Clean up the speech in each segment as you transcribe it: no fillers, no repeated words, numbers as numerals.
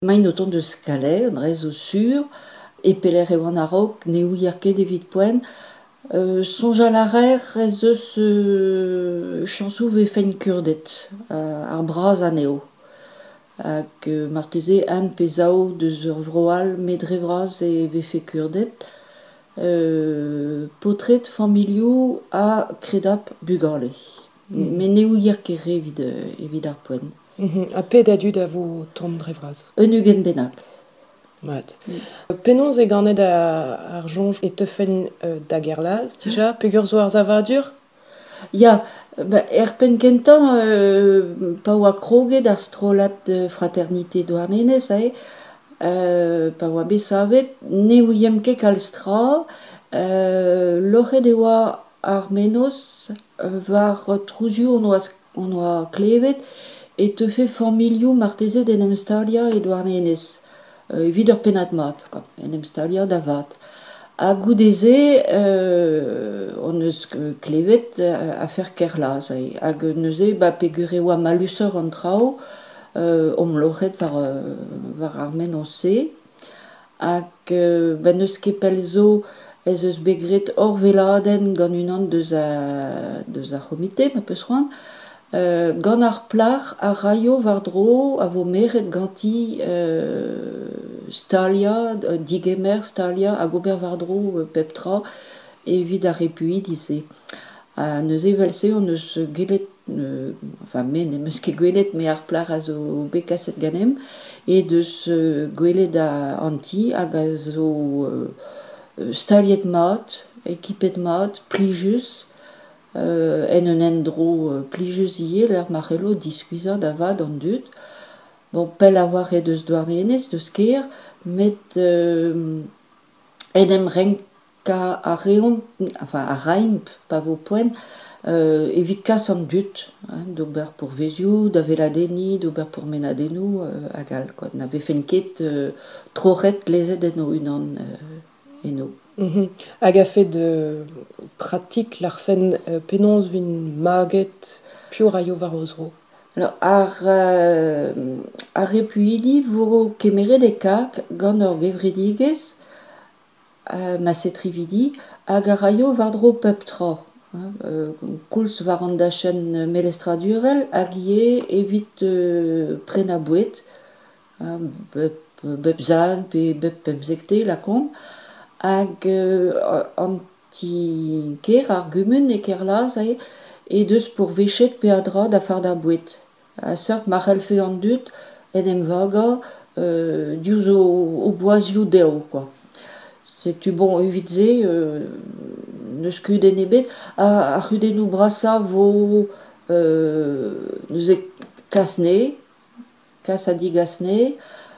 Main autant de scalet, on réseau sûr, et peler et wanarok, ne ouiarke David Poen, songe à l'arrière, réseau ce chansou ve fein kurdet, ar braz aneo. Hag marteze an pezao deus ur vroal medre braz e ve fe kurdet, potret familiou a kredap bugale. Men ne ouiarke evit ar poen. A pet a dud a vo tom dre vraz. Un ugen bennak. Mat. Penons e ganet ar jonj e teufen da gerlaz, dija, peogwir zo ar zavadur? Ya, er pen kentan pa oa kroget ar strolat de fraternité douarnenez, pa oa besavet, ne ouiem ket kal stra, loc'het e oa ar menos var trouzioù on oa klevet, e teufe familioù marteze d'en emstalia e douarnenez. Evit ur penad mat, en emstalia da vat. A goudeze, on eus klevet a fer kerlaz. Hag neuze, peogwir e oa maluseur an trao, omlochet var ar menos se. Hag neus ket pel zo ez eus begret hor veladenn gant unan deus a c'homite, ma peus c'hoant, gant ar plac'h a raio war dro a vo meret ganti stalia, digemer stalia a gober war dro pep tra evit a repuit ise. A neuze velse on eus gelet, men nemeus ket gwelet me ar plac'h a zo bekaset ganem, e deus gwelet anti hag a zo staliet mat, ekipet mat, plijus, en un endro plijus ie, l'ar marc'hello diskuizat da vat an dud. Bon, pel a war e deus douarnenez, deus ker, met en em renka a reomp, a raimp, pa vo poen, evit kas an dud, d'ober pourvezioù, da veladenni, d'ober pour menadennou, hag all, quoi. Na vefen ket troc'het lezet eno unan eno. Hag a fet pratik l'arfen penons vin maget piv raio war ozro. Alors, ar repuidi vo kemeret e kak gant ur gevredigez, ma setrividi, hag a raio war dro pep tra. Koulz war an dachenn melestradurel hag ie evit pren a boued, bep zan pe bep pemzekte lakomp, hag anti ker ar gumun e kerlaz e deus pour vechet pe a dra da far da boued. A seurt marc'helfe an dud en em vaga diouz o boazioù deo, quoi. Setu bon evit ze, neus kudenn ebet, a c'hudennoù brasa vo neus e kasne, kas a digasne,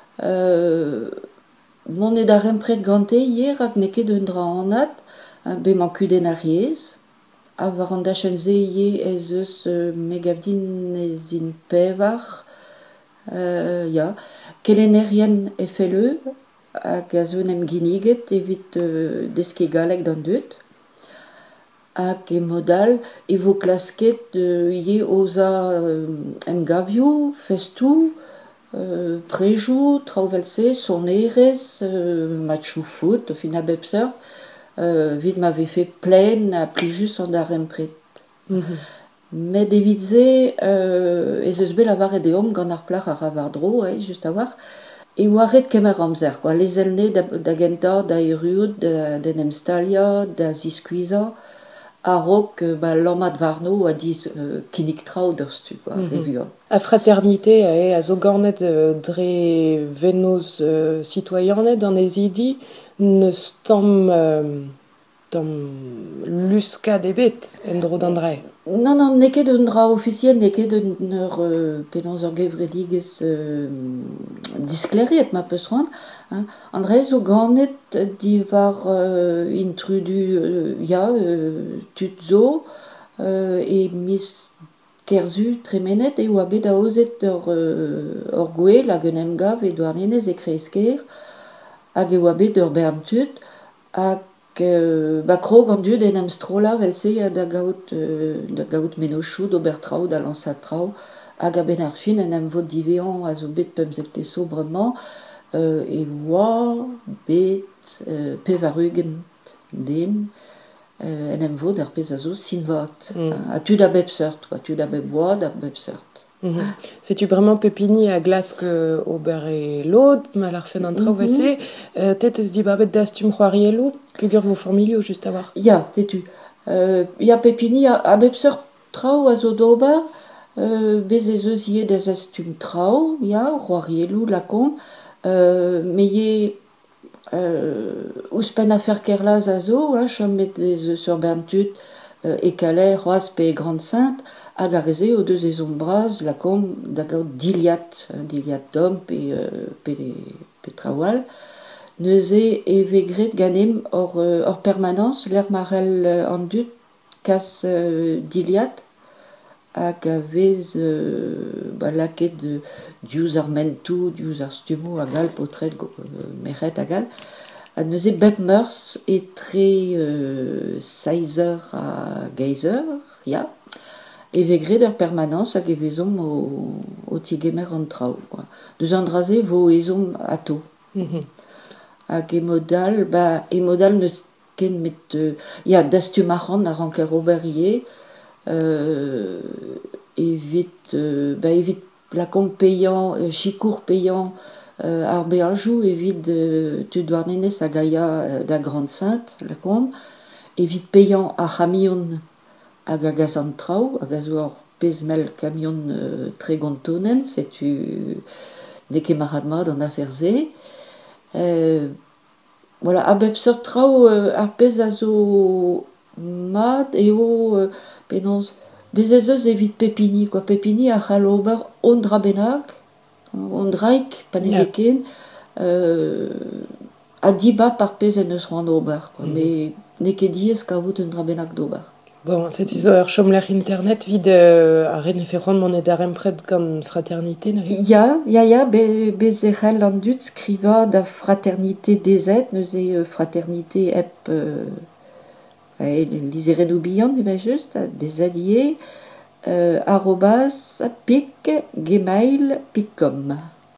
monet a rempret gante hier hag ne ket un dra anat, be man kudenn ar yez, a war an dachenn ze ie ez eus megavdin ez in pevar, ya, kelennerien e felle, hag a zo nem giniget evit deske galek d'an dud, hag e modal e vo klasket ie oza emgavioù, festou, prejou, traouvelse, sonerez, matchou foot, o fin a bep seurt, vid ma vefe plen a plijus an da rempret. Met evit ze, ez eus bet a varet eom gant ar plac'h a ravar dro, just a war, e oaret kemer amzer, quoi. Les elne da genta, da erud, d'en emstalia, da ziskuiza, a rok lammat varno a diz kinnig traoù d'ur stu, quoi, revuan. A fraternité a zo gornet dre venoz citoyennet an ezidi, neus tamm luskat ebet en dro d'an dre. Non, ne ket un dra officiel, ne ket un ur penons ur gevredigez diskleriet, ma peus c'hoant. An dre zo ganet diwar intrudu tud zo, e mis kerzu tremenet e oa bet a ozet ur gwel hag un emgav e douarnenez e kreesker, hag e oa bet ur bern tud, hag krog an dud en em strola velse da gaout menochou d'ober traoù da lansat traoù hag a ben ar fin en em vod divean a zo bet pemzek te sobrement e oa bet pevarugen den en em vod ar pez a zo sinvat. A tud a bep seurt, quoi. Tud a bep boad a bep seurt. C'est-tu vraiment pepini a glask ober e lod, mal ar fen an trao vese, tet eus di babet dastum c'hoariello, pugur vo formilio just a war. Ya, tetu. Ya pepini a bep seurt trao a zo d'ober, bez ez eus ie des astum trao, ya, c'hoariello lakom, me ye ouspen a fer kerlaz a zo, chom met ez eus ur berntud e kaler, c'hoaz pe Grande Sainte, hag a reze o deus ezon braz lakom da gaout diliat dom pe traoal. Neuze e vegret ganem hor permanence, l'er marel an dud kas diliat, hag a vez laket diouz ar mentou, diouz ar stumo a gal potret meret a gal. Neuze bep meurs etre 16 eur a 15 eur, ya. E vegret ur permanence hag e vezom o tigemer an trao. Deus an draze vo ezom ato. Hag e modal neus ken met... ya, dastum arran a ranker ober ie, evit lakom payant, chikour payant ar beajoù evit tud warnenez a gaia da Grande Sainte, lakom, evit payant a chamion hag a gaz an trao, hag a zo ar pezmel kamion tre gontonen, setu neke marad mat an afer ze. Voilà, a bep seurt trao ar pez a zo mat eo penons bez ez eus evit pepini, quoi. Pepini a c'hall ober on dra bennak, on draik, pa ne ken, a diba par pez en eus c'hoant ober, quoi. Me neke diez kavout un dra bennak d'ober. Bon, setu zo ur chomler internet vid a rene ferron monet ar empret gant fraternité, nari? Ya, bez e c'hell an dud skriva da fraternité DZ, neuze fraternité ep lizerennoù bihan, eba just, DZ ie, @pic gmail.com.